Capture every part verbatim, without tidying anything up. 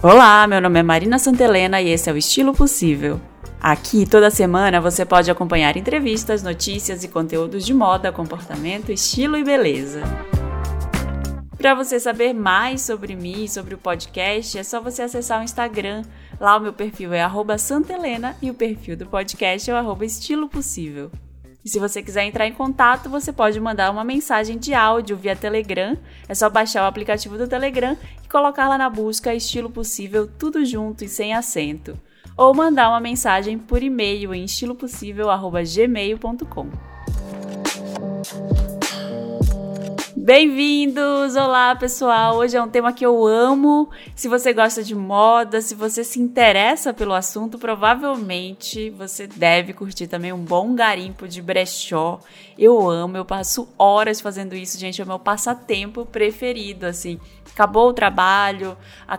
Olá, meu nome é Marina Santelena e esse é o Estilo Possível. Aqui, toda semana, você pode acompanhar entrevistas, notícias e conteúdos de moda, comportamento, estilo e beleza. Para você saber mais sobre mim e sobre o podcast, é só você acessar o Instagram. Lá o meu perfil é arroba santelena e o perfil do podcast é o arroba estilo possível. E se você quiser entrar em contato, você pode mandar uma mensagem de áudio via Telegram. É só baixar o aplicativo do Telegram e colocar lá na busca Estilo Possível, tudo junto e sem acento. Ou mandar uma mensagem por e-mail em estilopossível arroba gmail ponto com. Bem-vindos! Olá, pessoal! Hoje é um tema que eu amo. Se você gosta de moda, se você se interessa pelo assunto, provavelmente você deve curtir também um bom garimpo de brechó. Eu amo, eu passo horas fazendo isso, gente, é o meu passatempo preferido, assim. Acabou o trabalho,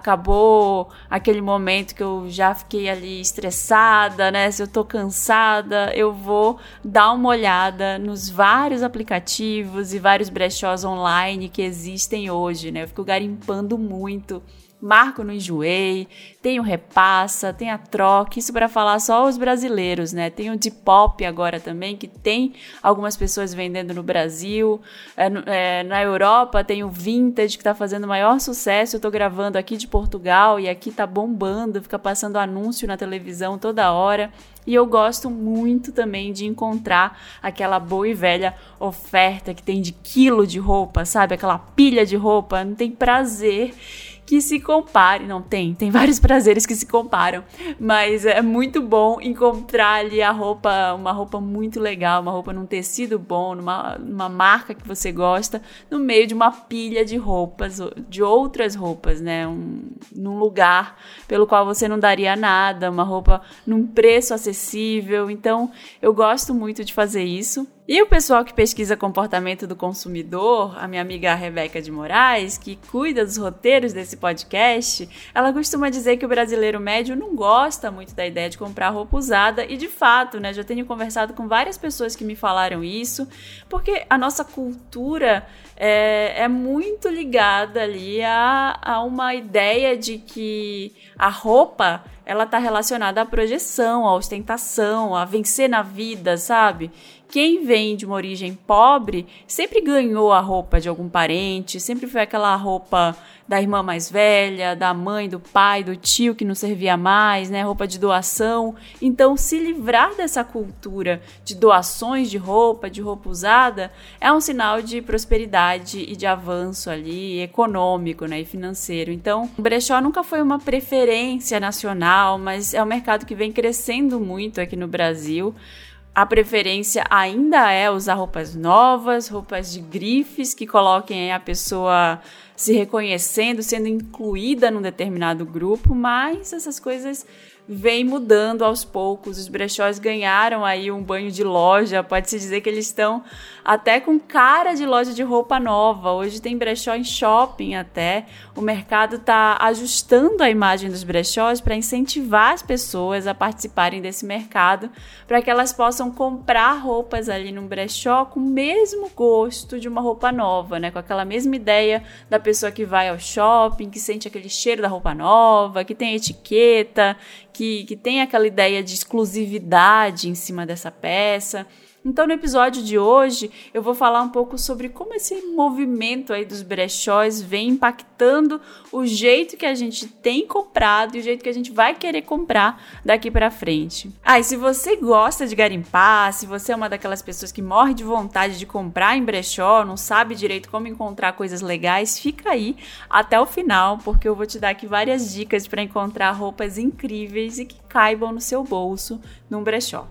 acabou aquele momento que eu já fiquei ali estressada, né? Se eu tô cansada, eu vou dar uma olhada nos vários aplicativos e vários brechós online que existem hoje, né? Eu fico garimpando muito. Marco no Enjoei, tem o Repassa, tem a Troca, isso para falar só os brasileiros, né? Tem o Depop agora também, que tem algumas pessoas vendendo no Brasil. É, é, na Europa tem o Vintage, que tá fazendo o maior sucesso. Eu tô gravando aqui de Portugal e aqui tá bombando, fica passando anúncio na televisão toda hora. E eu gosto muito também de encontrar aquela boa e velha oferta que tem de quilo de roupa, sabe? Aquela pilha de roupa, não tem prazer que se compare, não tem, tem vários prazeres que se comparam, mas é muito bom encontrar ali a roupa, uma roupa muito legal, uma roupa num tecido bom, numa, numa marca que você gosta, no meio de uma pilha de roupas, de outras roupas, né, um, num lugar pelo qual você não daria nada, uma roupa num preço acessível. Então eu gosto muito de fazer isso. E o pessoal que pesquisa comportamento do consumidor, a minha amiga Rebeca de Moraes, que cuida dos roteiros desse podcast, ela costuma dizer que o brasileiro médio não gosta muito da ideia de comprar roupa usada, e de fato, né, já tenho conversado com várias pessoas que me falaram isso, porque a nossa cultura é, é muito ligada ali a, a uma ideia de que a roupa ela está relacionada à projeção, à ostentação, a vencer na vida, sabe? Quem vem de uma origem pobre sempre ganhou a roupa de algum parente, sempre foi aquela roupa da irmã mais velha, da mãe, do pai, do tio que não servia mais, né? Roupa de doação. Então, se livrar dessa cultura de doações de roupa, de roupa usada, é um sinal de prosperidade e de avanço ali econômico, né? E financeiro. Então, o brechó nunca foi uma preferência nacional, mas é um mercado que vem crescendo muito aqui no Brasil. A preferência ainda é usar roupas novas, roupas de grifes que coloquem a pessoa se reconhecendo, sendo incluída num determinado grupo, mas essas coisas vêm mudando aos poucos. Os brechós ganharam aí um banho de loja, pode-se dizer que eles estão até com cara de loja de roupa nova. Hoje tem brechó em shopping até. O mercado está ajustando a imagem dos brechós para incentivar as pessoas a participarem desse mercado, para que elas possam comprar roupas ali num brechó com o mesmo gosto de uma roupa nova, né? Com aquela mesma ideia da pessoa que vai ao shopping, que sente aquele cheiro da roupa nova, que tem etiqueta, que, que tem aquela ideia de exclusividade em cima dessa peça. Então, no episódio de hoje, eu vou falar um pouco sobre como esse movimento aí dos brechós vem impactando o jeito que a gente tem comprado e o jeito que a gente vai querer comprar daqui pra frente. Ah, e se você gosta de garimpar, se você é uma daquelas pessoas que morre de vontade de comprar em brechó, não sabe direito como encontrar coisas legais, fica aí até o final, porque eu vou te dar aqui várias dicas para encontrar roupas incríveis e que caibam no seu bolso num brechó.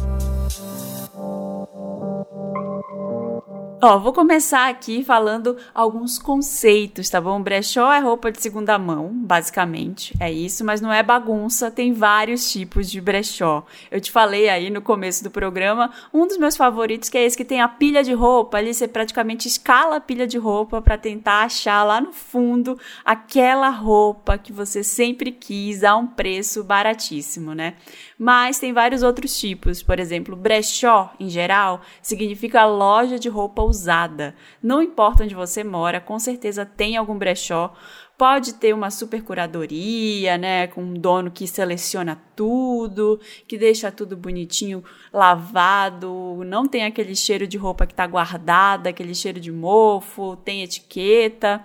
Ó, vou começar aqui falando alguns conceitos, tá bom? Brechó é roupa de segunda mão, basicamente, é isso, mas não é bagunça, tem vários tipos de brechó. Eu te falei aí no começo do programa, um dos meus favoritos que é esse que tem a pilha de roupa, ali você praticamente escala a pilha de roupa para tentar achar lá no fundo aquela roupa que você sempre quis a um preço baratíssimo, né? Mas tem vários outros tipos, por exemplo, brechó, em geral, significa loja de roupa usada. Não importa onde você mora, com certeza tem algum brechó Pode ter uma super curadoria, né, com um dono que seleciona tudo, que deixa tudo bonitinho, lavado, não tem aquele cheiro de roupa que está guardada, aquele cheiro de mofo, tem etiqueta,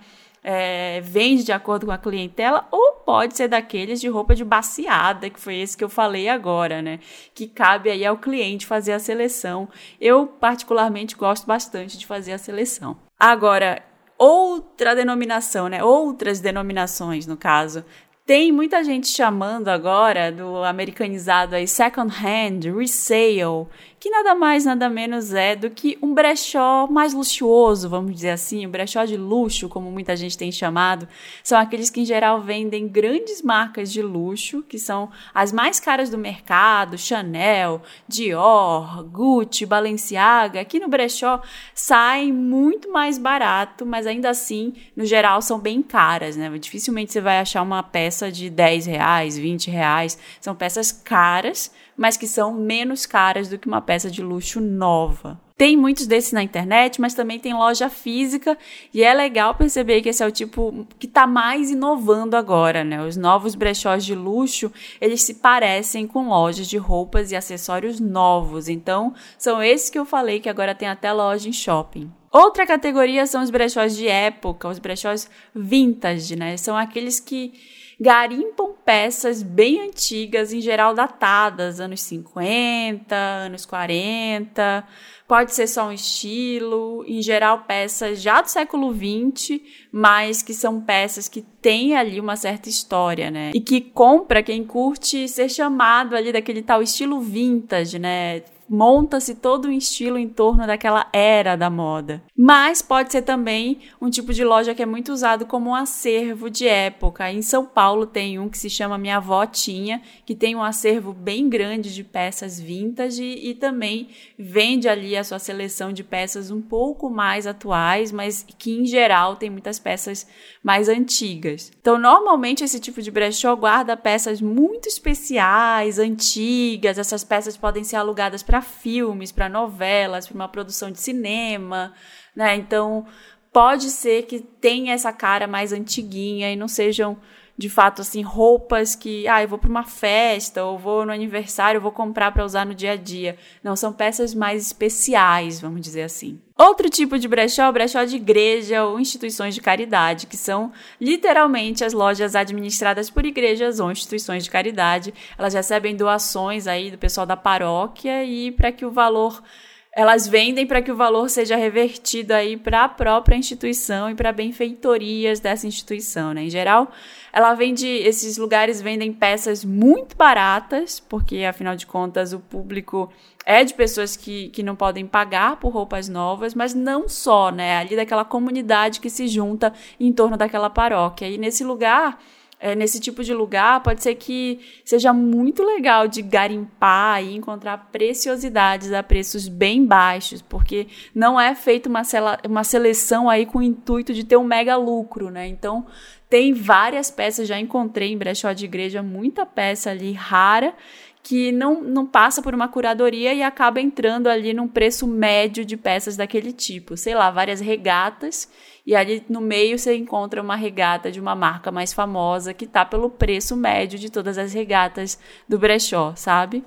é, vende de acordo com a clientela, ou pode ser daqueles de roupa de baciada, que foi esse que eu falei agora, né, que cabe aí ao cliente fazer a seleção. Eu, particularmente, gosto bastante de fazer a seleção. Agora, outra denominação, né? Outras denominações, no caso. Tem muita gente chamando agora do americanizado aí second hand, resale, que nada mais, nada menos é do que um brechó mais luxuoso, vamos dizer assim, um brechó de luxo, como muita gente tem chamado. São aqueles que, em geral, vendem grandes marcas de luxo, que são as mais caras do mercado, Chanel, Dior, Gucci, Balenciaga. Aqui no brechó saem muito mais barato, mas ainda assim, no geral, são bem caras, né? Dificilmente você vai achar uma peça de dez reais, vinte reais. São peças caras, mas que são menos caras do que uma peça de luxo nova. Tem muitos desses na internet, mas também tem loja física, e é legal perceber que esse é o tipo que está mais inovando agora, né? Os novos brechós de luxo, eles se parecem com lojas de roupas e acessórios novos. Então, são esses que eu falei que agora tem até loja em shopping. Outra categoria são os brechós de época, os brechós vintage, né? São aqueles que garimpam peças bem antigas, em geral datadas, anos cinquenta, anos quarenta, pode ser só um estilo, em geral peças já do século vinte, mas que são peças que têm ali uma certa história, né? E que compra quem curte ser chamado ali daquele tal estilo vintage, né? Monta-se todo um estilo em torno daquela era da moda. Mas pode ser também um tipo de loja que é muito usado como um acervo de época. Em São Paulo tem um que se chama Minha Avó Tinha, que tem um acervo bem grande de peças vintage e também vende ali a sua seleção de peças um pouco mais atuais, mas que em geral tem muitas peças mais antigas. Então, normalmente esse tipo de brechó guarda peças muito especiais, antigas. Essas peças podem ser alugadas para filmes, para novelas, para uma produção de cinema, né? Então, pode ser que tenha essa cara mais antiguinha e não sejam, de fato, assim, roupas que, ah, eu vou para uma festa ou vou no aniversário, eu vou comprar para usar no dia a dia. Não, são peças mais especiais, vamos dizer assim. Outro tipo de brechó, brechó de igreja ou instituições de caridade, que são literalmente as lojas administradas por igrejas ou instituições de caridade. Elas recebem doações aí do pessoal da paróquia e para que o valor... Elas vendem para que o valor seja revertido aí para a própria instituição e para benfeitorias dessa instituição, né? Em geral, ela vende, esses lugares vendem peças muito baratas, porque afinal de contas o público é de pessoas que, que não podem pagar por roupas novas, mas não só, né? Ali daquela comunidade que se junta em torno daquela paróquia. E nesse lugar... É, nesse tipo de lugar, pode ser que seja muito legal de garimpar e encontrar preciosidades a preços bem baixos, porque não é feita uma, uma seleção aí com o intuito de ter um mega lucro, né? Então, tem várias peças, já encontrei em brechó de igreja, muita peça ali rara, que não, não passa por uma curadoria e acaba entrando ali num preço médio de peças daquele tipo. Sei lá, várias regatas, e ali no meio você encontra uma regata de uma marca mais famosa que tá pelo preço médio de todas as regatas do brechó, sabe?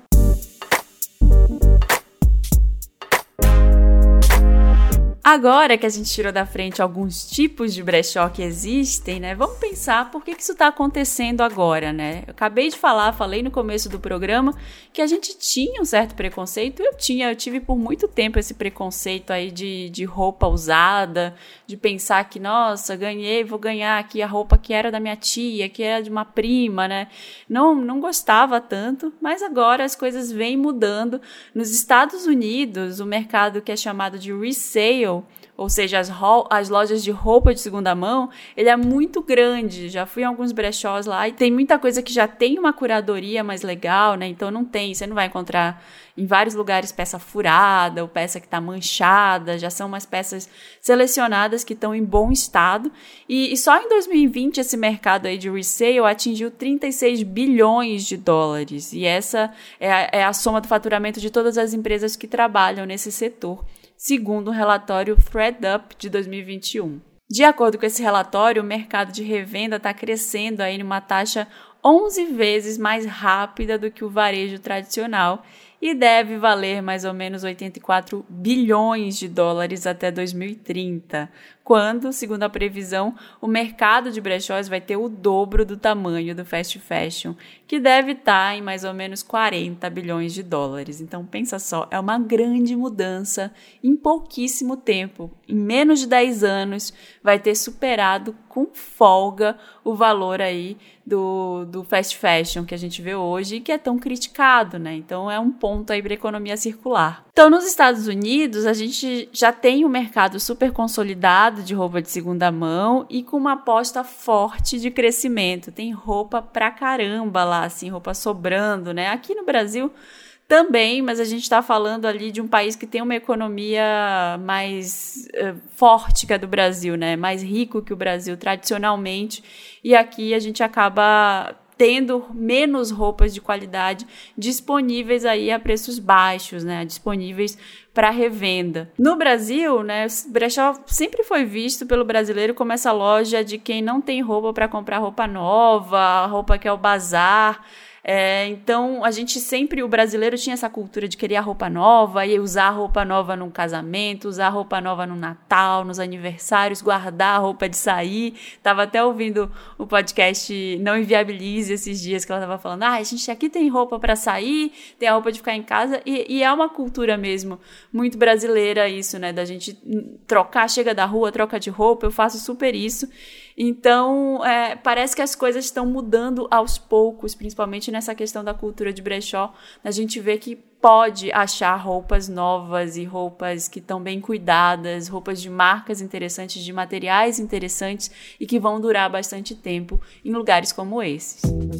Agora que a gente tirou da frente alguns tipos de brechó que existem, né? Vamos pensar por que que isso está acontecendo agora, né? Eu acabei de falar, falei no começo do programa que a gente tinha um certo preconceito. Eu tinha, eu tive por muito tempo esse preconceito aí de, de roupa usada, de pensar que, nossa, ganhei, vou ganhar aqui a roupa que era da minha tia, que era de uma prima, né? Não, não gostava tanto, mas agora as coisas vêm mudando. Nos Estados Unidos, o mercado que é chamado de resale, ou seja, as, as lojas de roupa de segunda mão, ele é muito grande. Já fui em alguns brechós lá e tem muita coisa que já tem uma curadoria mais legal, né? Então não tem, você não vai encontrar em vários lugares peça furada ou peça que está manchada, já são umas peças selecionadas que estão em bom estado. E, e só em dois mil e vinte esse mercado aí de resale atingiu trinta e seis bilhões de dólares. E essa é a, é a soma do faturamento de todas as empresas que trabalham nesse setor, segundo um relatório ThredUp de dois mil e vinte e um. De acordo com esse relatório, o mercado de revenda está crescendo aí numa taxa onze vezes mais rápida do que o varejo tradicional e deve valer mais ou menos oitenta e quatro bilhões de dólares até dois mil e trinta, quando, segundo a previsão, o mercado de brechós vai ter o dobro do tamanho do fast fashion, que deve estar em mais ou menos quarenta bilhões de dólares. Então, pensa só, é uma grande mudança em pouquíssimo tempo. Em menos de dez anos, vai ter superado com folga o valor aí do, do fast fashion que a gente vê hoje e que é tão criticado, né? Então, é um ponto aí para a economia circular. Então, nos Estados Unidos, a gente já tem um mercado super consolidado de roupa de segunda mão e com uma aposta forte de crescimento. Tem roupa pra caramba lá, assim, roupa sobrando, né? Aqui no Brasil também, mas a gente está falando ali de um país que tem uma economia mais uh, forte que a do Brasil, né? Mais rico que o Brasil tradicionalmente, e aqui a gente acaba tendo menos roupas de qualidade disponíveis aí a preços baixos, né, disponíveis para revenda. No Brasil, né, o brechó sempre foi visto pelo brasileiro como essa loja de quem não tem roupa para comprar roupa nova, roupa que é o bazar. É, então, a gente sempre, o brasileiro tinha essa cultura de querer a roupa nova e usar a roupa nova num casamento, usar a roupa nova no Natal, nos aniversários, guardar a roupa de sair. Tava até ouvindo o podcast Não Inviabilize esses dias, que ela tava falando, ah, a gente aqui tem roupa para sair, tem a roupa de ficar em casa, e, e é uma cultura mesmo muito brasileira isso, né, da gente trocar, chega da rua, troca de roupa, eu faço super isso. Então, é, parece que as coisas estão mudando aos poucos, principalmente nessa questão da cultura de brechó. A gente vê que pode achar roupas novas e roupas que estão bem cuidadas, roupas de marcas interessantes, de materiais interessantes e que vão durar bastante tempo em lugares como esses.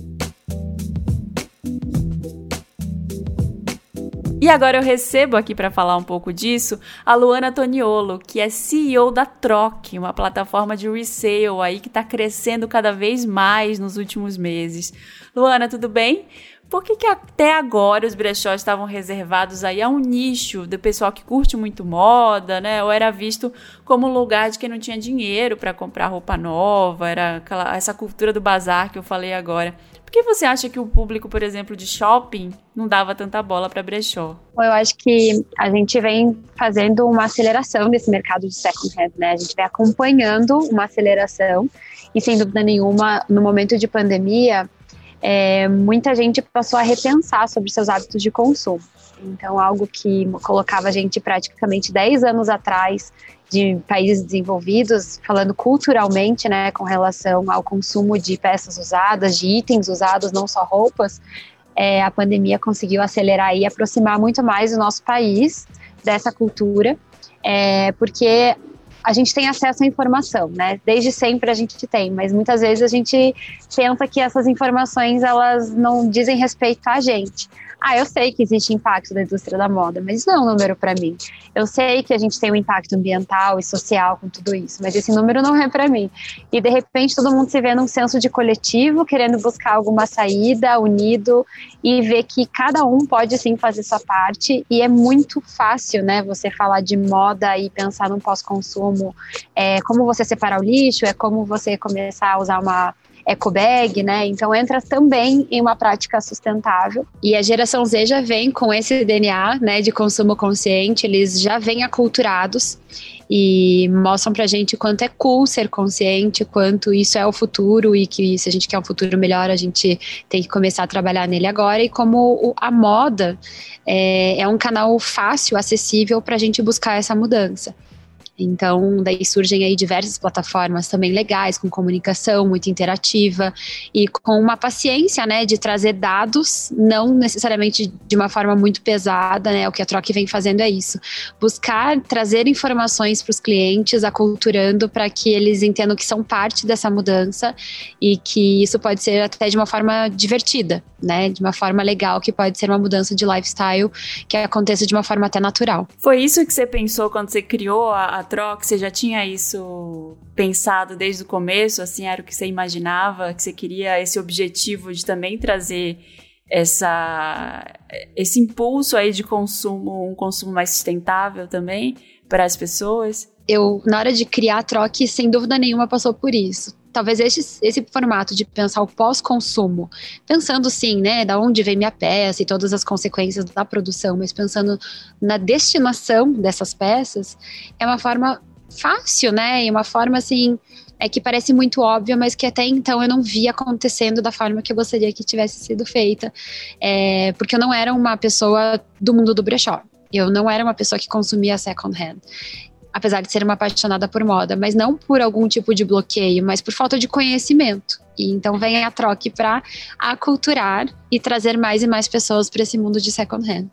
E agora eu recebo aqui para falar um pouco disso a Luana Toniolo, que é C E O da Troc, uma plataforma de resale aí que está crescendo cada vez mais nos últimos meses. Luana, tudo bem? Por que que até agora os brechós estavam reservados aí a um nicho do pessoal que curte muito moda, né? Ou era visto como um lugar de quem não tinha dinheiro para comprar roupa nova, era aquela, essa cultura do bazar que eu falei agora. Por que você acha que o público, por exemplo, de shopping não dava tanta bola para brechó? Eu acho que a gente vem fazendo uma aceleração desse mercado de second hand, né? A gente vem acompanhando uma aceleração e, sem dúvida nenhuma, no momento de pandemia, é, muita gente passou a repensar sobre seus hábitos de consumo. Então, algo que colocava a gente praticamente dez anos atrás de países desenvolvidos, falando culturalmente, né, com relação ao consumo de peças usadas, de itens usados, não só roupas, é, a pandemia conseguiu acelerar e aproximar muito mais o nosso país dessa cultura, é, porque a gente tem acesso à informação, né? Desde sempre a gente tem, mas muitas vezes a gente pensa que essas informações, elas não dizem respeito a gente. Ah, eu sei que existe impacto da indústria da moda, mas isso não é um número para mim. Eu sei que a gente tem um impacto ambiental e social com tudo isso, mas esse número não é para mim. E de repente todo mundo se vê num senso de coletivo, querendo buscar alguma saída, unido, e ver que cada um pode sim fazer sua parte. E é muito fácil, né, você falar de moda e pensar num pós-consumo. É como você separar o lixo, é como você começar a usar uma ecobag, né? Então entra também em uma prática sustentável. E a geração Z já vem com esse D N A, né, de consumo consciente, eles já vêm aculturados e mostram pra gente quanto é cool ser consciente, quanto isso é o futuro e que se a gente quer um futuro melhor, a gente tem que começar a trabalhar nele agora, e como a moda é, é um canal fácil, acessível pra gente buscar essa mudança. Então, daí surgem aí diversas plataformas também legais, com comunicação muito interativa e com uma paciência, né, de trazer dados, não necessariamente de uma forma muito pesada, né, o que a Troc vem fazendo é isso, buscar trazer informações para os clientes, aculturando para que eles entendam que são parte dessa mudança e que isso pode ser até de uma forma divertida, né, de uma forma legal, que pode ser uma mudança de lifestyle que aconteça de uma forma até natural. Foi isso que você pensou quando você criou a, a Troc? Você já tinha isso pensado desde o começo? Assim, era o que você imaginava? Que você queria esse objetivo de também trazer essa, esse impulso aí de consumo, um consumo mais sustentável também para as pessoas? Eu, na hora de criar a Troque, sem dúvida nenhuma, passou por isso. Talvez esse, esse formato de pensar o pós-consumo, pensando sim, né, da onde vem minha peça e todas as consequências da produção, mas pensando na destinação dessas peças, é uma forma fácil, né, e uma forma assim, é que parece muito óbvia, mas que até então eu não via acontecendo da forma que eu gostaria que tivesse sido feita, é, porque eu não era uma pessoa do mundo do brechó, eu não era uma pessoa que consumia second hand. Apesar de ser uma apaixonada por moda, mas não por algum tipo de bloqueio, mas por falta de conhecimento. E então vem a Troque para aculturar e trazer mais e mais pessoas para esse mundo de second hand.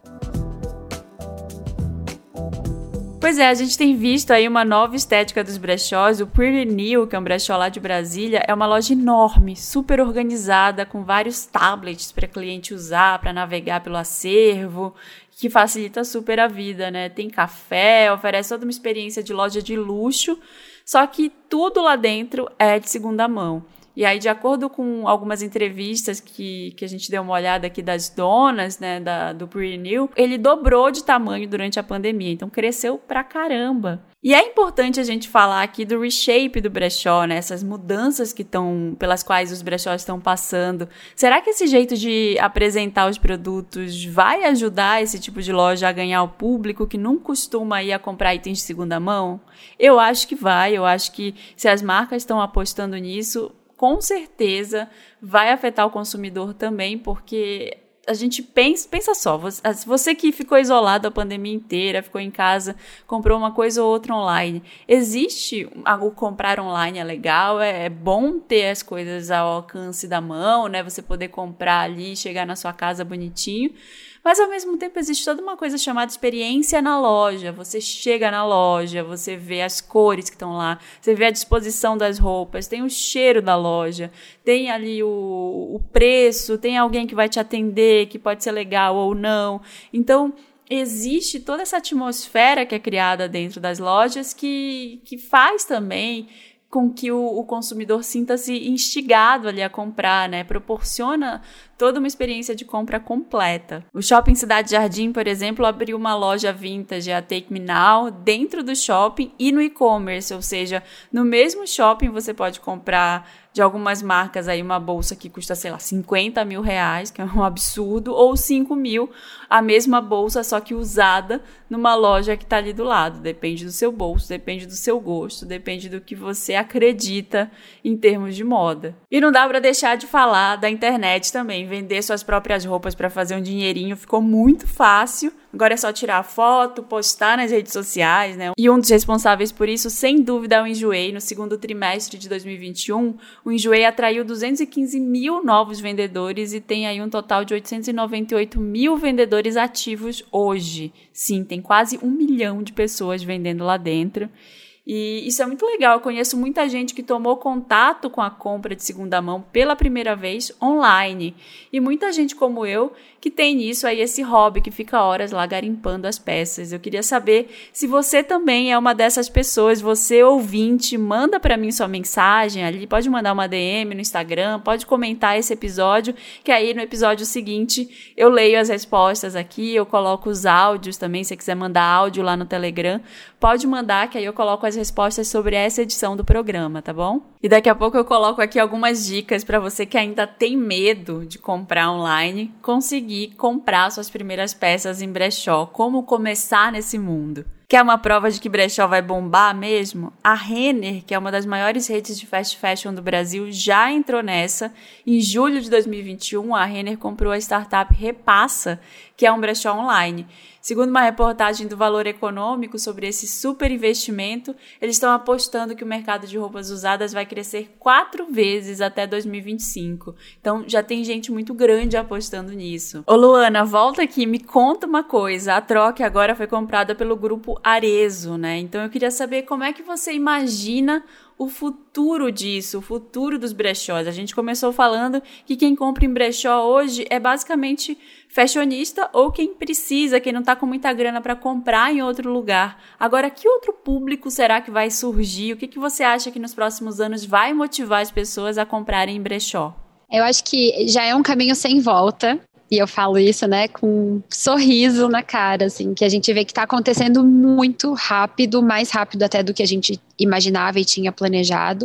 Pois é, a gente tem visto aí uma nova estética dos brechós. O Pretty New, que é um brechó lá de Brasília, é uma loja enorme, super organizada, com vários tablets para cliente usar, para navegar pelo acervo, que facilita super a vida, né? Tem café, oferece toda uma experiência de loja de luxo, só que tudo lá dentro é de segunda mão. E aí, de acordo com algumas entrevistas que, que a gente deu uma olhada aqui das donas, né, da, do Pretty New, ele dobrou de tamanho durante a pandemia, então cresceu pra caramba. E é importante a gente falar aqui do reshape do brechó, né, essas mudanças que estão, pelas quais os brechós estão passando. Será que esse jeito de apresentar os produtos vai ajudar esse tipo de loja a ganhar o público que não costuma ir a comprar itens de segunda mão? Eu acho que vai, eu acho que se as marcas estão apostando nisso, com certeza vai afetar o consumidor também, porque a gente pensa, pensa só, você, você que ficou isolado a pandemia inteira, ficou em casa, comprou uma coisa ou outra online, existe o comprar online é legal, é, é bom ter as coisas ao alcance da mão, né, você poder comprar ali, chegar na sua casa bonitinho, mas ao mesmo tempo existe toda uma coisa chamada experiência na loja. Você chega na loja, você vê as cores que estão lá, você vê a disposição das roupas, tem o cheiro da loja, tem ali o, o preço, tem alguém que vai te atender, que pode ser legal ou não. Então, existe toda essa atmosfera que é criada dentro das lojas que, que faz também com que o, o consumidor sinta-se instigado ali a comprar, né? Proporciona toda uma experiência de compra completa. O Shopping Cidade Jardim, por exemplo, abriu uma loja vintage, a Take Me Now, dentro do shopping e no e-commerce, ou seja, no mesmo shopping você pode comprar de algumas marcas aí uma bolsa que custa, sei lá, cinquenta mil reais, que é um absurdo, ou cinco mil, a mesma bolsa, só que usada numa loja que está ali do lado. Depende do seu bolso, depende do seu gosto, depende do que você acredita em termos de moda. E não dá para deixar de falar da internet também. Vender suas próprias roupas para fazer um dinheirinho ficou muito fácil. Agora é só tirar foto, postar nas redes sociais, né? E um dos responsáveis por isso, sem dúvida, é o Enjoei. No segundo trimestre de dois mil e vinte e um, o Enjoei atraiu duzentos e quinze mil novos vendedores e tem aí um total de oitocentos e noventa e oito mil vendedores ativos hoje. Sim, tem quase um milhão de pessoas vendendo lá dentro. E isso é muito legal, eu conheço muita gente que tomou contato com a compra de segunda mão pela primeira vez online. E muita gente como eu que tem nisso aí esse hobby, que fica horas lá garimpando as peças. Eu queria saber se você também é uma dessas pessoas, você ouvinte, manda para mim sua mensagem ali, pode mandar uma D M no Instagram, pode comentar esse episódio, que aí no episódio seguinte eu leio as respostas aqui, eu coloco os áudios também, se você quiser mandar áudio lá no Telegram, pode mandar, que aí eu coloco as respostas sobre essa edição do programa, tá bom? E daqui a pouco eu coloco aqui algumas dicas para você que ainda tem medo de comprar online, conseguir comprar suas primeiras peças em brechó, como começar nesse mundo. Quer uma prova de que brechó vai bombar mesmo? A Renner, que é uma das maiores redes de fast fashion do Brasil, já entrou nessa. Em julho de dois mil e vinte e um, a Renner comprou a startup Repassa, que é um brechó online. Segundo uma reportagem do Valor Econômico sobre esse super investimento, eles estão apostando que o mercado de roupas usadas vai crescer quatro vezes até dois mil e vinte e cinco. Então, já tem gente muito grande apostando nisso. Ô Luana, volta aqui, me conta uma coisa. A Troque agora foi comprada pelo grupo Arezzo, né? Então, eu queria saber como é que você imagina o futuro disso, o futuro dos brechós. A gente começou falando que quem compra em brechó hoje é basicamente fashionista ou quem precisa, quem não está com muita grana para comprar em outro lugar. Agora, que outro público será que vai surgir? O que, que você acha que nos próximos anos vai motivar as pessoas a comprarem em brechó? Eu acho que já é um caminho sem volta. e eu falo isso, né, com um sorriso na cara, assim, que a gente vê que está acontecendo muito rápido, mais rápido até do que a gente imaginava e tinha planejado.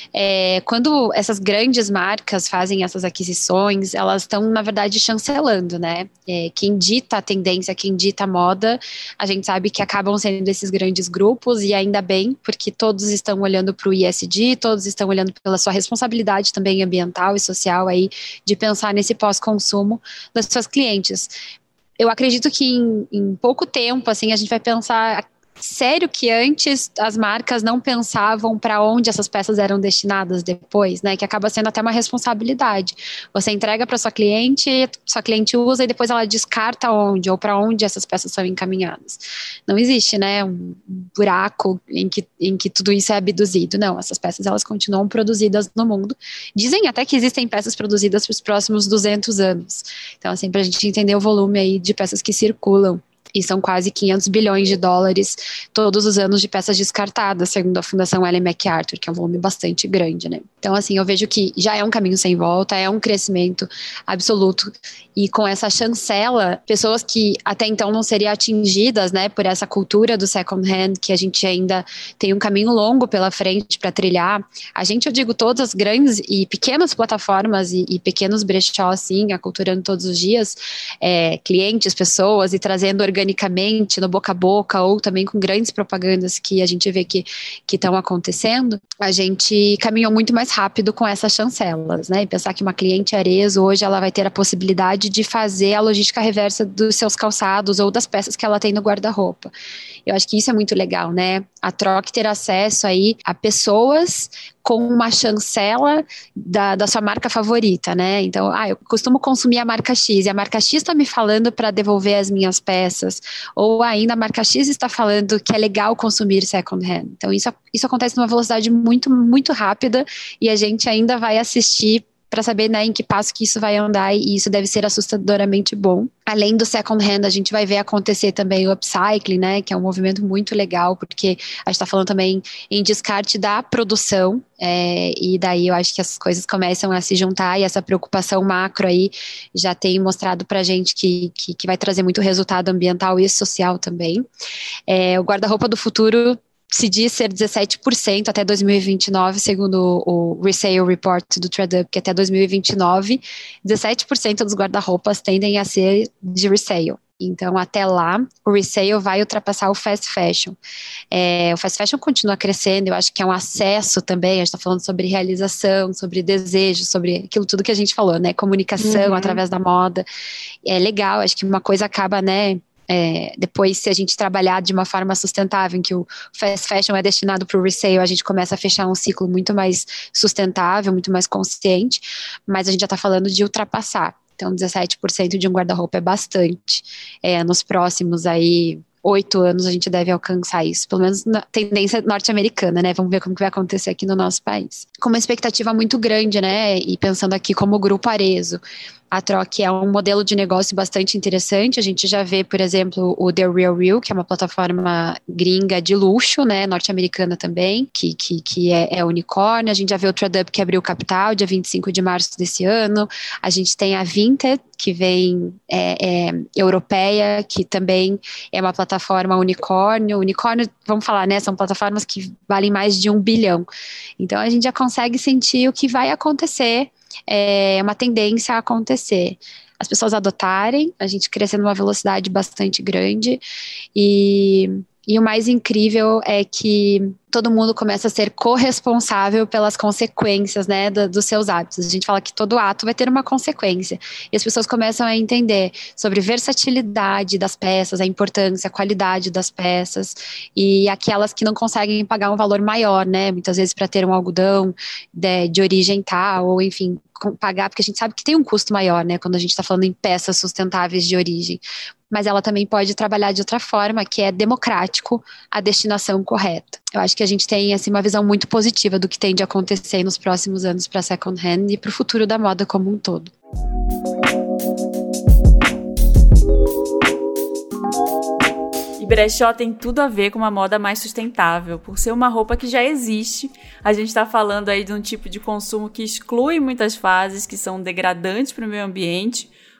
É, quando essas grandes marcas fazem essas aquisições, elas estão, na verdade, chancelando, né? É, quem dita a tendência, quem dita a moda, a gente sabe que acabam sendo esses grandes grupos, e ainda bem, porque todos estão olhando para o E S G, todos estão olhando pela sua responsabilidade também ambiental e social aí, de pensar nesse pós-consumo das suas clientes. Eu acredito que em, em pouco tempo, assim, a gente vai pensar... Sério que antes as marcas não pensavam para onde essas peças eram destinadas depois, né? Que acaba sendo até uma responsabilidade. Você entrega para sua cliente, sua cliente usa e depois ela descarta onde ou para onde essas peças são encaminhadas. Não existe, né, um buraco em que, em que tudo isso é abduzido. Não, essas peças elas continuam produzidas no mundo. Dizem até que existem peças produzidas para os próximos duzentos anos. Então, assim, para a gente entender o volume aí de peças que circulam. E são quase quinhentos bilhões de dólares todos os anos de peças descartadas, segundo a Fundação Ellen MacArthur, que é um volume bastante grande, né? Então, assim, eu vejo que já é um caminho sem volta, é um crescimento absoluto. E com essa chancela, pessoas que até então não seriam atingidas, né, por essa cultura do second hand, que a gente ainda tem um caminho longo pela frente para trilhar. A gente, eu digo, todas as grandes e pequenas plataformas e, e pequenos brechós, assim, aculturando todos os dias, é, clientes, pessoas, e trazendo organicamente, no boca a boca, ou também com grandes propagandas que a gente vê que estão acontecendo, a gente caminhou muito mais rápido com essas chancelas, né? E pensar que uma cliente Arezzo hoje ela vai ter a possibilidade de fazer a logística reversa dos seus calçados ou das peças que ela tem no guarda-roupa. Eu acho que isso é muito legal, né? A Troc ter acesso aí a pessoas com uma chancela da, da sua marca favorita, né? Então, ah, eu costumo consumir a marca X, e a marca X está me falando para devolver as minhas peças, ou ainda a marca X está falando que é legal consumir second hand. Então, isso, isso acontece numa velocidade muito, muito rápida, e a gente ainda vai assistir para saber, né, em que passo que isso vai andar, e isso deve ser assustadoramente bom. Além do second hand, a gente vai ver acontecer também o upcycling, né, que é um movimento muito legal, porque a gente está falando também em descarte da produção, é, e daí eu acho que as coisas começam a se juntar, e essa preocupação macro aí já tem mostrado para a gente que, que, que vai trazer muito resultado ambiental e social também. É, o guarda-roupa do futuro se diz ser dezessete por cento até dois mil e vinte e nove, segundo o, o Resale Report do ThreadUp, que até dois mil e vinte e nove, dezessete por cento dos guarda-roupas tendem a ser de resale. Então, até lá, o resale vai ultrapassar o fast fashion. É, o fast fashion continua crescendo, eu acho que é um acesso também, a gente está falando sobre realização, sobre desejo, sobre aquilo tudo que a gente falou, né? Comunicação uhum. através da moda. É legal, acho que uma coisa acaba, né? É, depois, se a gente trabalhar de uma forma sustentável, em que o fast fashion é destinado para o resale, a gente começa a fechar um ciclo muito mais sustentável, muito mais consciente, mas a gente já está falando de ultrapassar. Então, dezessete por cento de um guarda-roupa é bastante. É, nos próximos aí oito anos a gente deve alcançar isso, pelo menos na tendência norte-americana, né? Vamos ver como que vai acontecer aqui no nosso país. Com uma expectativa muito grande, né? E pensando aqui como Grupo Arezzo, a Troc é um modelo de negócio bastante interessante. A gente já vê, por exemplo, o The Real Real, que é uma plataforma gringa de luxo, né, norte-americana também, que, que, que é, é unicórnio. A gente já vê o ThreadUp, que abriu capital dia vinte e cinco de março desse ano. A gente tem a Vinted, que vem é, é, europeia, que também é uma plataforma unicórnio. Unicórnio, vamos falar, né, são plataformas que valem mais de um bilhão. Então, a gente já consegue sentir o que vai acontecer. É uma tendência a acontecer. As pessoas adotarem, a gente crescendo numa velocidade bastante grande, e, e o mais incrível é que todo mundo começa a ser corresponsável pelas consequências, né, do, dos seus hábitos. A gente fala que todo ato vai ter uma consequência, e as pessoas começam a entender sobre versatilidade das peças, a importância, a qualidade das peças, e aquelas que não conseguem pagar um valor maior, né, muitas vezes para ter um algodão de, de origem tal, ou enfim, pagar, porque a gente sabe que tem um custo maior, né, quando a gente está falando em peças sustentáveis de origem, mas ela também pode trabalhar de outra forma, que é democrático a destinação correta. Eu acho que a gente tem assim, uma visão muito positiva do que tem de acontecer nos próximos anos para a second hand e para o futuro da moda como um todo. E brechó tem tudo a ver com uma moda mais sustentável, por ser uma roupa que já existe. A gente está falando aí de um tipo de consumo que exclui muitas fases que são degradantes para o meio ambiente,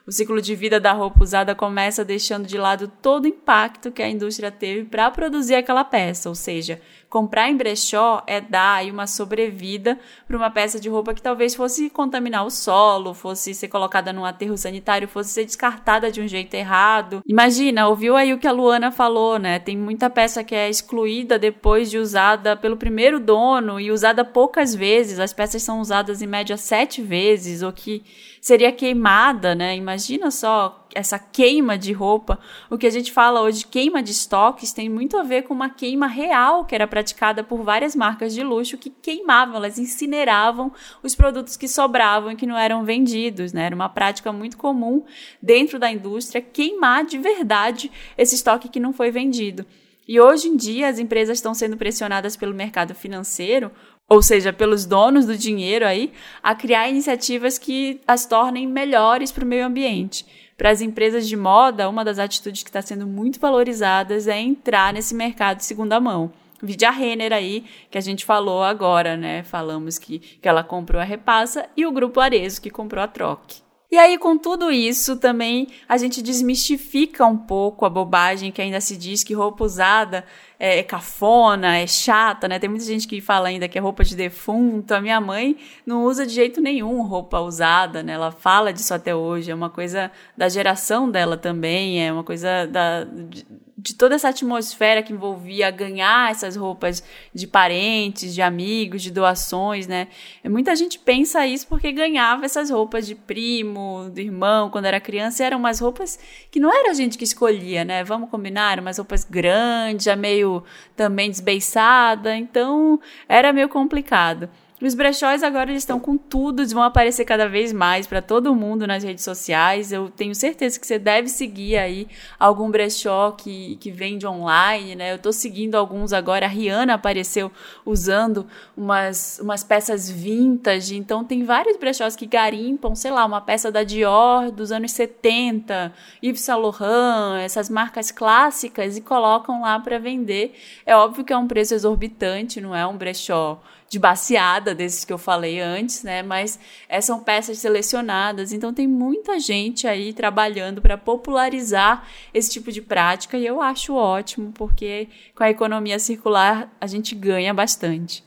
O ciclo de vida da roupa usada começa deixando de lado todo o impacto que a indústria teve para produzir aquela peça, ou seja, comprar em brechó é dar aí uma sobrevida para uma peça de roupa que talvez fosse contaminar o solo, fosse ser colocada num aterro sanitário, fosse ser descartada de um jeito errado. Imagina, ouviu aí o que a Luana falou, né? Tem muita peça que é excluída depois de usada pelo primeiro dono e usada poucas vezes. As peças são usadas em média sete vezes, ou que seria queimada, né? Imagina só essa queima de roupa. O que a gente fala hoje, queima de estoques, tem muito a ver com uma queima real que era praticada por várias marcas de luxo que queimavam, elas incineravam os produtos que sobravam e que não eram vendidos, né? Era uma prática muito comum dentro da indústria queimar de verdade esse estoque que não foi vendido. E hoje em dia as empresas estão sendo pressionadas pelo mercado financeiro, ou seja, pelos donos do dinheiro aí, a criar iniciativas que as tornem melhores para o meio ambiente. Para as empresas de moda, uma das atitudes que está sendo muito valorizadas é entrar nesse mercado de segunda mão. Vide a Renner aí, que a gente falou agora, né? Falamos que, que ela comprou a Repassa e o Grupo Arezzo, que comprou a Troc. E aí, com tudo isso, também a gente desmistifica um pouco a bobagem que ainda se diz que roupa usada é cafona, é chata, né? Tem muita gente que fala ainda que é roupa de defunto. A minha mãe não usa de jeito nenhum roupa usada, né? Ela fala disso até hoje. É uma coisa da geração dela também, é uma coisa da... de, de toda essa atmosfera que envolvia ganhar essas roupas de parentes, de amigos, de doações, né? E muita gente pensa isso porque ganhava essas roupas de primo, do irmão, quando era criança, e eram umas roupas que não era a gente que escolhia, né? Vamos combinar? Eram umas roupas grandes, já meio também desbeiçada, então era meio complicado. Os brechós agora eles estão com tudo, eles vão aparecer cada vez mais para todo mundo nas redes sociais. Eu tenho certeza que você deve seguir aí algum brechó que, que vende online, né? Eu tô seguindo alguns agora, a Rihanna apareceu usando umas, umas peças vintage, então tem vários brechós que garimpam, sei lá, uma peça da Dior dos anos setenta, Yves Saint Laurent, essas marcas clássicas e colocam lá para vender. É óbvio que é um preço exorbitante, não é um brechó de baseada desses que eu falei antes, né? Mas é, são peças selecionadas, então tem muita gente aí trabalhando para popularizar esse tipo de prática e eu acho ótimo, porque com a economia circular a gente ganha bastante.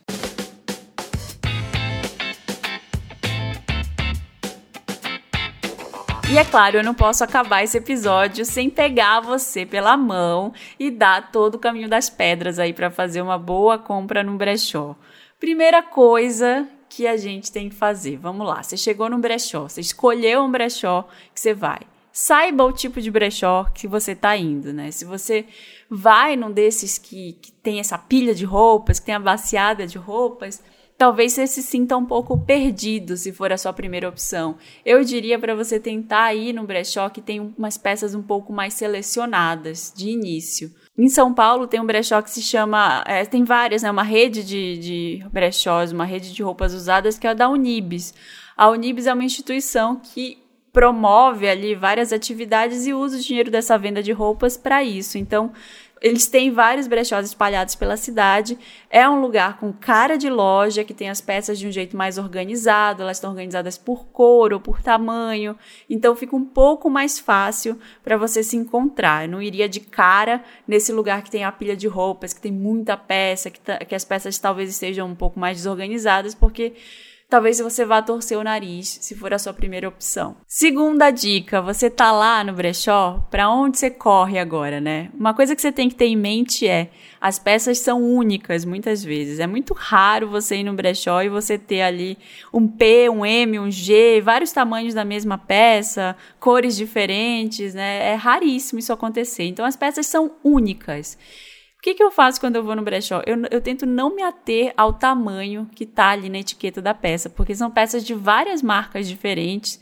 E é claro, eu não posso acabar esse episódio sem pegar você pela mão e dar todo o caminho das pedras aí para fazer uma boa compra no brechó. Primeira coisa que a gente tem que fazer, vamos lá, você chegou no brechó, você escolheu um brechó que você vai. Saiba o tipo de brechó que você está indo, né? Se você vai num desses que, que tem essa pilha de roupas, que tem a baciada de roupas, talvez você se sinta um pouco perdido se for a sua primeira opção. Eu diria para você tentar ir num brechó que tem umas peças um pouco mais selecionadas de início. Em São Paulo tem um brechó que se chama, é, tem várias, né? Uma rede de, de brechós, uma rede de roupas usadas que é a da Unibis. A Unibis é uma instituição que promove ali várias atividades e usa o dinheiro dessa venda de roupas para isso. Então, eles têm vários brechós espalhados pela cidade. É um lugar com cara de loja, que tem as peças de um jeito mais organizado. Elas estão organizadas por cor ou por tamanho. Então, fica um pouco mais fácil para você se encontrar. Eu não iria de cara nesse lugar que tem a pilha de roupas, que tem muita peça, que, t- que as peças talvez estejam um pouco mais desorganizadas, porque talvez você vá torcer o nariz, se for a sua primeira opção. Segunda dica, você tá lá no brechó, para onde você corre agora, né? Uma coisa que você tem que ter em mente é, as peças são únicas muitas vezes. É muito raro você ir no brechó e você ter ali um P, um M, um G, vários tamanhos da mesma peça, cores diferentes, né? É raríssimo isso acontecer. Então, as peças são únicas. O que, que eu faço quando eu vou no brechó? Eu, eu tento não me ater ao tamanho que está ali na etiqueta da peça, porque são peças de várias marcas diferentes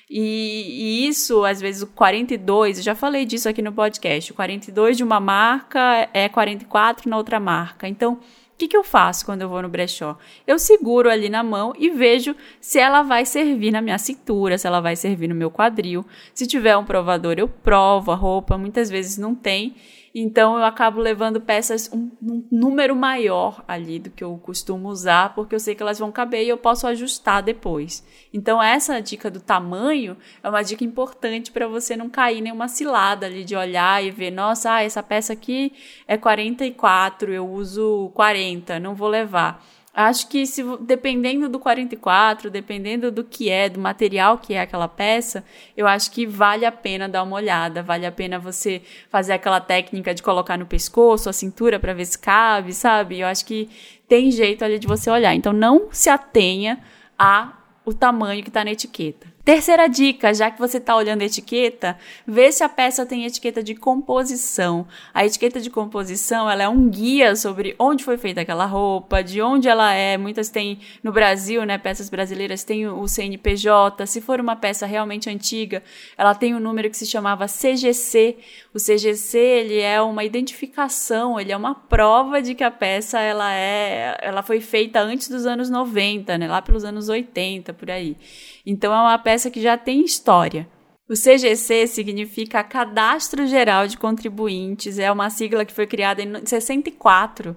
e, e isso, às vezes, o quarenta e dois, eu já falei disso aqui no podcast, o quarenta e dois de uma marca é quarenta e quatro na outra marca. Então, o que, que eu faço quando eu vou no brechó? Eu seguro ali na mão e vejo se ela vai servir na minha cintura, se ela vai servir no meu quadril. Se tiver um provador, eu provo a roupa, muitas vezes não tem. Então eu acabo levando peças um, um número maior ali do que eu costumo usar, porque eu sei que elas vão caber e eu posso ajustar depois. Então essa dica do tamanho é uma dica importante para você não cair em nenhuma cilada ali de olhar e ver, nossa, ah, essa peça aqui é quarenta e quatro, eu uso quarenta, não vou levar. Acho que se, dependendo do quarenta e quatro, dependendo do que é, do material que é aquela peça, eu acho que vale a pena dar uma olhada, vale a pena você fazer aquela técnica de colocar no pescoço, a cintura para ver se cabe, sabe? Eu acho que tem jeito ali de você olhar. Então não se atenha a o tamanho que está na etiqueta. Terceira dica, já que você está olhando a etiqueta, vê se a peça tem etiqueta de composição. A etiqueta de composição, ela é um guia sobre onde foi feita aquela roupa, de onde ela é. Muitas têm no Brasil, né, peças brasileiras têm o C N P J. Se for uma peça realmente antiga, ela tem um número que se chamava C G C. O C G C, ele é uma identificação, ele é uma prova de que a peça ela é, ela foi feita antes dos anos noventa, né, lá pelos anos oitenta, por aí. Então, é uma peça que já tem história. O C G C significa Cadastro Geral de Contribuintes, é uma sigla que foi criada em sessenta e quatro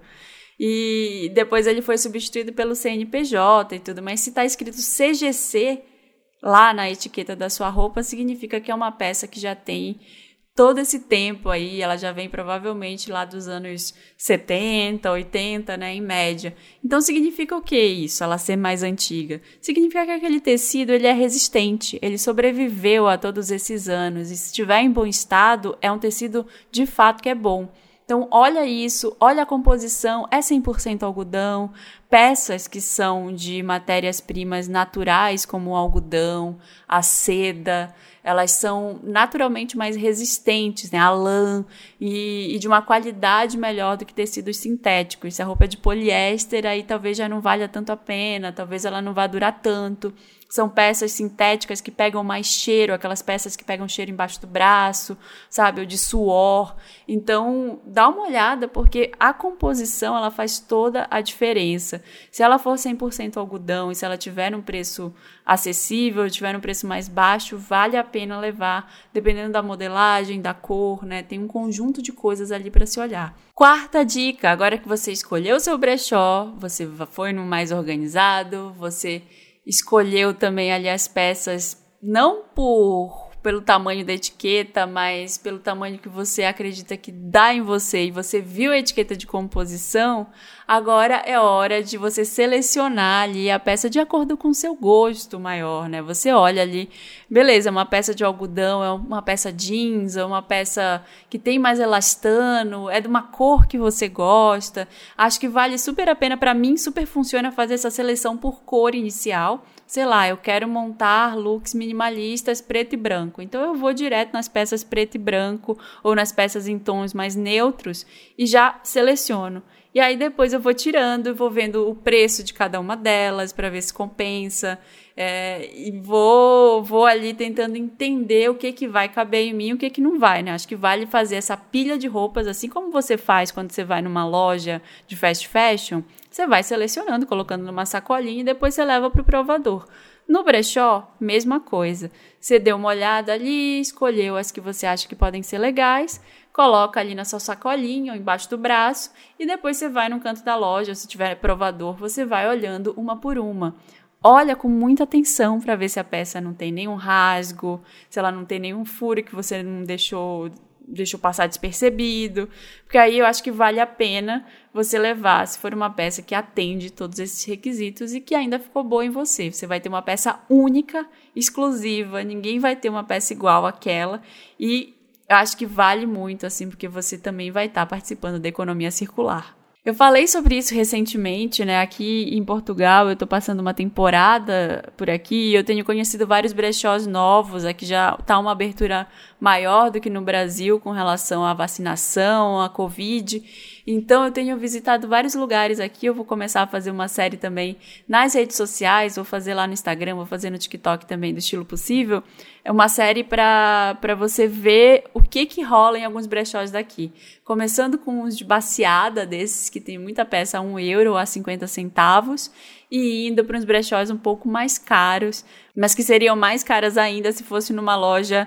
e depois ele foi substituído pelo C N P J e tudo, mas se está escrito C G C lá na etiqueta da sua roupa, significa que é uma peça que já tem todo esse tempo aí, ela já vem provavelmente lá dos anos setenta, oitenta, né, em média. Então, significa o que isso, ela ser mais antiga? Significa que aquele tecido, ele é resistente, ele sobreviveu a todos esses anos, e se estiver em bom estado, é um tecido de fato que é bom. Então, olha isso, olha a composição, é cem por cento algodão, peças que são de matérias-primas naturais, como o algodão, a seda, elas são naturalmente mais resistentes, né? A lã, e, e de uma qualidade melhor do que tecidos sintéticos. Se a roupa é de poliéster, aí talvez já não valha tanto a pena, talvez ela não vá durar tanto. São peças sintéticas que pegam mais cheiro, aquelas peças que pegam cheiro embaixo do braço, sabe, ou de suor. Então, dá uma olhada, porque a composição, ela faz toda a diferença. Se ela for cem por cento algodão e se ela tiver um preço acessível, tiver um preço mais baixo, vale a pena levar, dependendo da modelagem, da cor, né? Tem um conjunto de coisas ali para se olhar. Quarta dica, agora que você escolheu o seu brechó, você foi no mais organizado, você escolheu também ali as peças, não por, pelo tamanho da etiqueta, mas pelo tamanho que você acredita que dá em você, e você viu a etiqueta de composição, agora é hora de você selecionar ali a peça de acordo com o seu gosto maior, né? Você olha ali, beleza, uma peça de algodão, é uma peça jeans, é uma peça que tem mais elastano, é de uma cor que você gosta. Acho que vale super a pena, para mim super funciona fazer essa seleção por cor inicial. Sei lá, eu quero montar looks minimalistas preto e branco, então eu vou direto nas peças preto e branco ou nas peças em tons mais neutros e já seleciono. E aí depois eu vou tirando e vou vendo o preço de cada uma delas para ver se compensa. É, e vou, vou ali tentando entender o que, que vai caber em mim e o que, que não vai, né? Acho que vale fazer essa pilha de roupas, assim como você faz quando você vai numa loja de fast fashion. Você vai selecionando, colocando numa sacolinha e depois você leva para o provador. No brechó, mesma coisa. Você deu uma olhada ali, escolheu as que você acha que podem ser legais, coloca ali na sua sacolinha ou embaixo do braço e depois você vai no canto da loja, se tiver provador, você vai olhando uma por uma. Olha com muita atenção para ver se a peça não tem nenhum rasgo, se ela não tem nenhum furo que você não deixou, deixou passar despercebido, porque aí eu acho que vale a pena você levar, se for uma peça que atende todos esses requisitos e que ainda ficou boa em você. Você vai ter uma peça única, exclusiva, ninguém vai ter uma peça igual àquela e eu acho que vale muito, assim, porque você também vai estar participando da economia circular. Eu falei sobre isso recentemente, né? Aqui em Portugal, eu tô passando uma temporada por aqui e eu tenho conhecido vários brechós novos. Aqui já tá uma abertura maior do que no Brasil com relação à vacinação, à Covid. Então, eu tenho visitado vários lugares aqui. Eu vou começar a fazer uma série também nas redes sociais. Vou fazer lá no Instagram, vou fazer no TikTok também, do Estilo Possível. É uma série para para você ver o que que rola em alguns brechós daqui. Começando com os de baseada desses, que tem muita peça a um euro ou a cinquenta centavos, e indo para uns brechós um pouco mais caros, mas que seriam mais caras ainda se fosse numa loja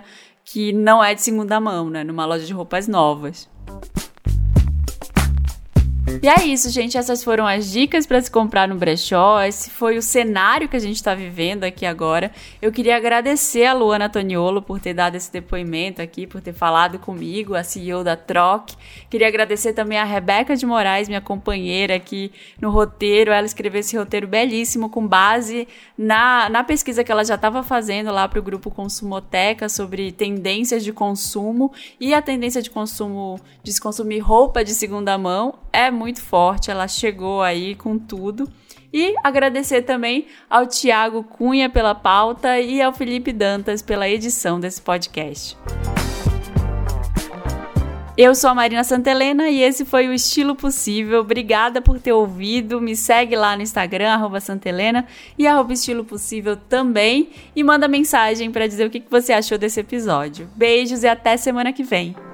que não é de segunda mão, né? Numa loja de roupas novas. E é isso, gente. Essas foram as dicas para se comprar no brechó. Esse foi o cenário que a gente está vivendo aqui agora. Eu queria agradecer a Luana Toniolo por ter dado esse depoimento aqui, por ter falado comigo, a C E O da Troc. Queria agradecer também a Rebeca de Moraes, minha companheira aqui no roteiro. Ela escreveu esse roteiro belíssimo com base na, na pesquisa que ela já estava fazendo lá para o grupo Consumoteca sobre tendências de consumo. E a tendência de consumo, de se consumir roupa de segunda mão, é muito forte, ela chegou aí com tudo. E agradecer também ao Tiago Cunha pela pauta e ao Felipe Dantas pela edição desse podcast. Eu sou a Marina Santelena e esse foi o Estilo Possível. Obrigada por ter ouvido. Me segue lá no Instagram, arroba Santelena e arroba Estilo Possível também. E manda mensagem para dizer o que você achou desse episódio. Beijos e até semana que vem.